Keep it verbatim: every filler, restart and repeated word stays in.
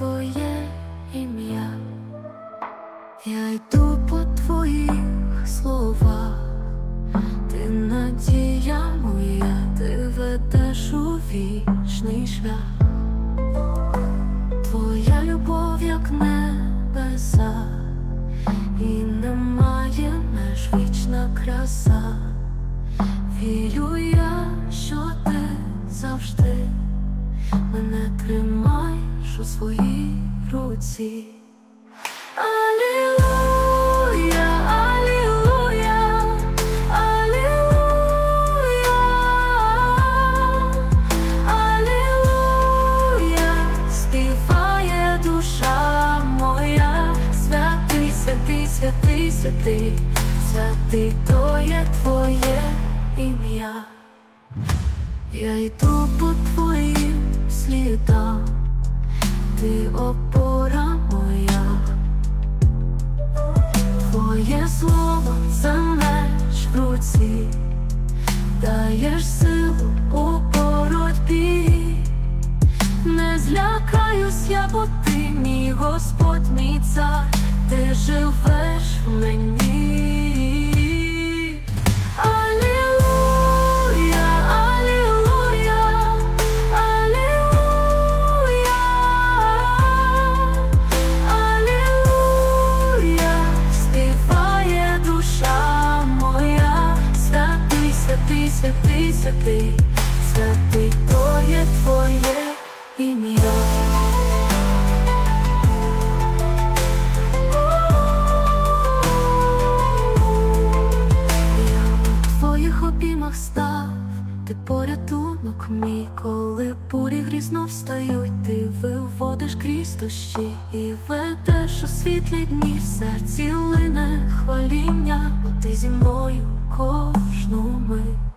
твоє ім'я, я йду по твоїх словах, ти надія моя, ти ведеш у вічний шлях. Твоя любов, як небеса, і немає меж, вічна краса. Вірю я, що ти завжди мене тримаєш у своїй руці. Алілуя, алілуя, алілуя, алілуя, співає душа моя. Святий, святий, святий, святий, святий, то є твоє ім'я. Я йду по твоїм слідам, ти опора моя. Твоє слово – це меч в руці, даєш силу у боротьбі. Не злякаюсь я, бо ти мій Господь, мій цар, ти живеш в мені. Святий, святий, святий, то є твоє ім'я. Я у твоїх обіймах став, ти порятунок мій. Коли бурі грізно встають, ти виводиш крізь дощі і ведеш у світлі дні. В серці лине хваління, бо ти зі мною кожну мить.